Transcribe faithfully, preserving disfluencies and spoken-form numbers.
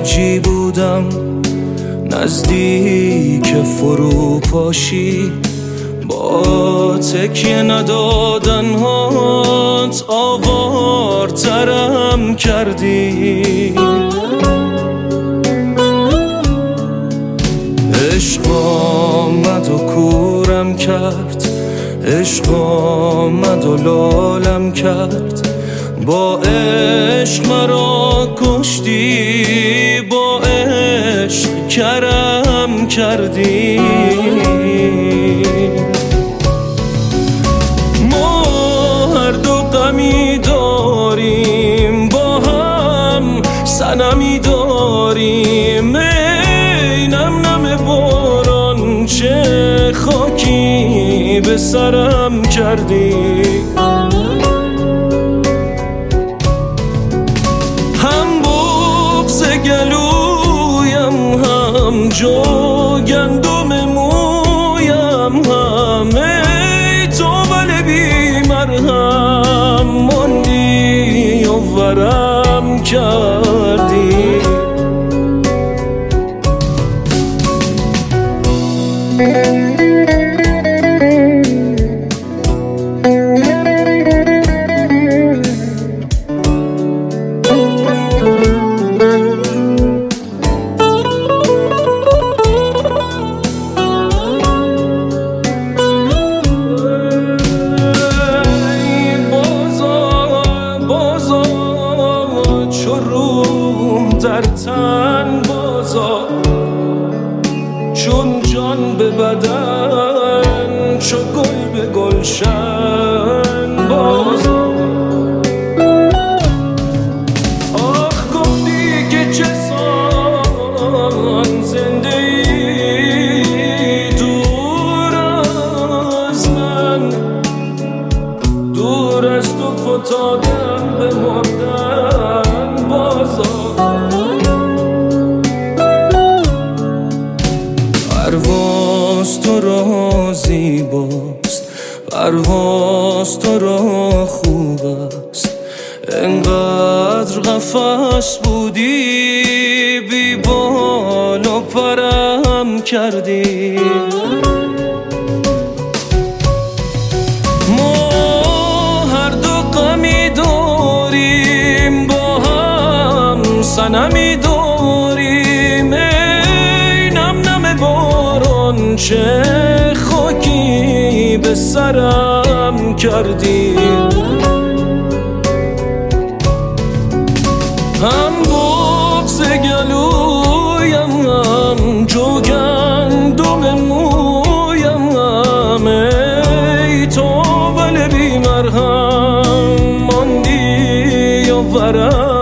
خارجی بودم نزدیک فروپاشی، با تکیه ندادن هات آوارترم کردی. عشق آمد و کورم کرد، عشق آمد و لالم کرد، با عشق مرا کشتی، با عشق کرم کردی. ما هر دو غمی داریم، با هم صنمی داریم، ای نم نم باران چه خاکی به سرم کردی. گلویم هم جو گندم مویم هم، ای تو بله بی مرهم ماندی و ورم کردی. در تن بازا چون جان به بدن، چو گل به گلشن بازا. آخ گفتی که چه سان زنده ای دور از من، دور از تو فتادم به مردن بازا. پرواز تو را زیباست، پرواز تو را خوب است، انقدر قفس بودی بی بال و پرم کردی. ما هر دو غمی داریم، با هم صنمی داریم، چه خاکی به سرم کردی. هم بغض گلویم هم جو گندم مویم هم، ای تو بله بی مرهم ماندی و ورم